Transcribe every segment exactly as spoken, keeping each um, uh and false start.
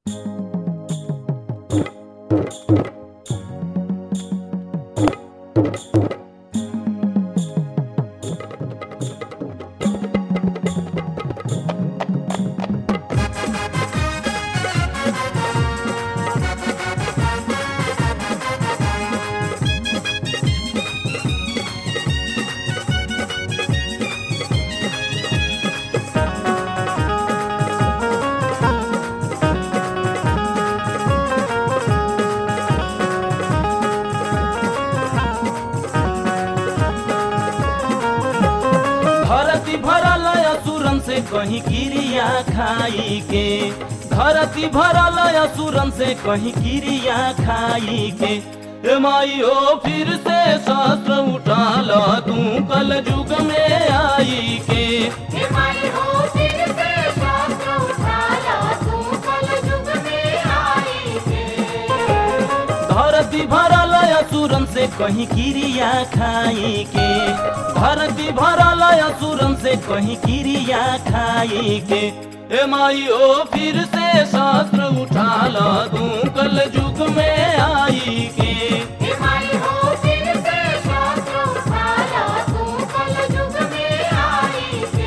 धरती भरल असुरन से कहीं क्रिया खाई के, धरती भरल असुरन से कहीं क्रिया खाई के। ए माई हो फिर से शस्त्र उठा लो तू कल युग में आई के। हे माई हो फिर से शस्त्र उठा लो तू कल युग में आई के। धरती भरल असुरन से कहीं क्रिया खाई के, धरती भरल असुरन से कहीं क्रिया खाई के। ए माई ओ फिर से शस्त्र उठा लो तू कल युग में आई के। हे माई हो फिर से शस्त्र उठा लो तू कल युग में आई के।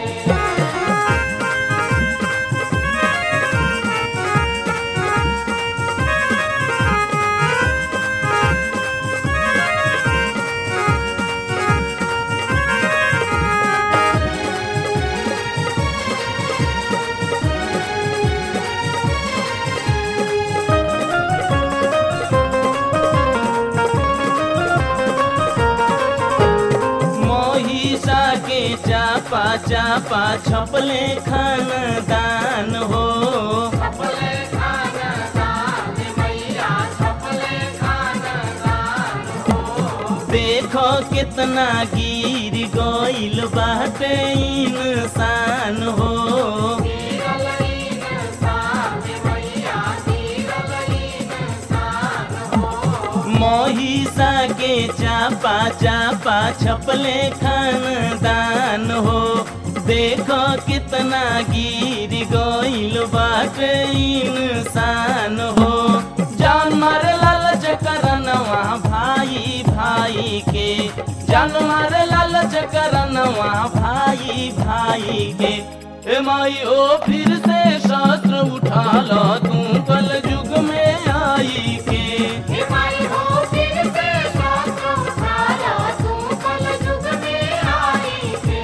चापा चापा छपले खानदान हो, छपले खानदान मैया छपले खानदान हो। देखो कितना गिर गइल बाटे इंसान हो। गिरल इंसान मैया गिरल इंसान हो। महिषा के चापा चापा छपले खानदान हो। देखो कितना गिर गइल बाटे इंसान हो। जान मारे लालच करनवा भाई भाई के, जान मारे लालच करनवा भाई भाई के। ए माई ओ फिर से शस्त्र उठा लो तू कल युग में आई के। हे माई हो फिर से शस्त्र उठा लो तू कल युग में आई के।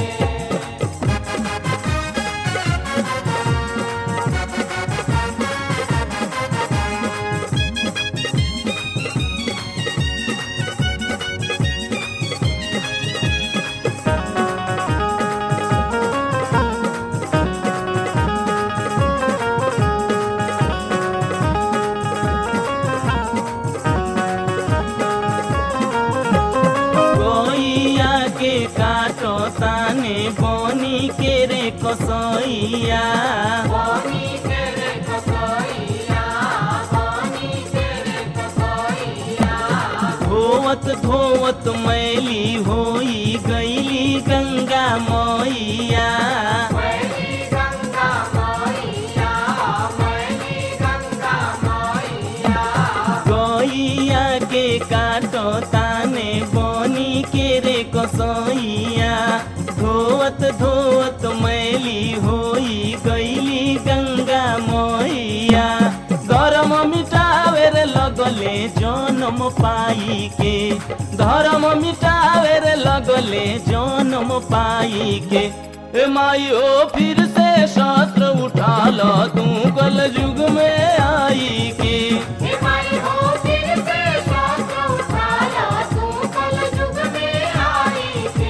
काटो ताने बोनी के रे कसैया, बोनी के रे कसैया, बोनी के रे कसैया। धोवत धोवत मैली होई गईली गंगा मैया, मैली गंगा मैया, मैली गंगा मैया। गैया के काटो ताने बोनी के रे कसैया। धोवत धोवत मैली होई गईली गंगा मैया। धर्म मिटावे रे लगले जन्म पाई के, धर्म मिटावे रे लगले जन्म पाई के। ए माई ओ फिर से शस्त्र उठा लो तू कल युग में आई के। हे माई हो फिर से शस्त्र उठा लो तू कल युग में आई के।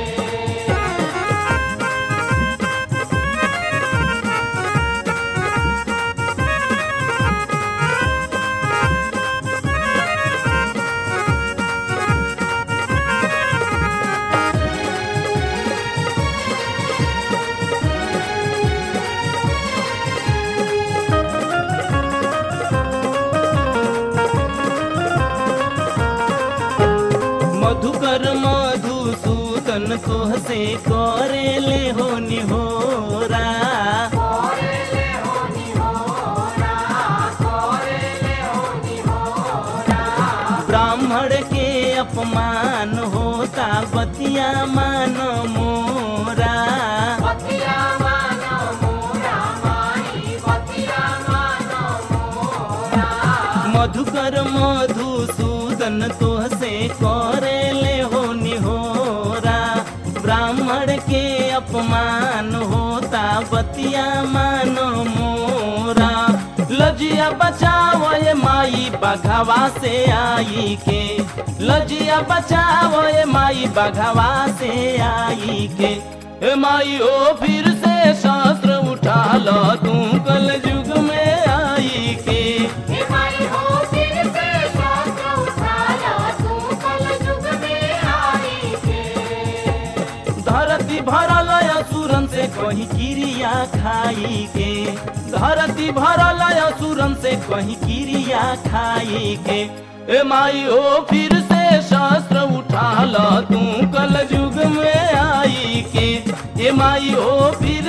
मधुकर मधुसूदन तोह से करे ले हो निहोरा, करे ले हो निहोरा, अपमान होता बतिया मान मोरा। बतिया मानो मोरा माई बतिया मानो मोरा। मधुकर मधुसूदन तोहसे करे ले हो निहोरा। ब्राह्मण के अपमान होता बतिया मानो मोरा। लजिया बचाओ ये माई बघवा से आई के। लजिया बचाओ ये माई बघवा से आई के। ए माई ओ फिर से शास्त्र उठा लो तू कल युग में आई के। हे माई हो फिर से शास्त्र उठा लो तू कल युग में आई के। धरती भरल असुरन से कहीं क्रिया खाई के। धरती भरल असुरन से कहीं क्रिया खाई के। ए माई ओ फिर से शास्त्र उठा लो तू कल युग में आई के। ए माई ओ फिर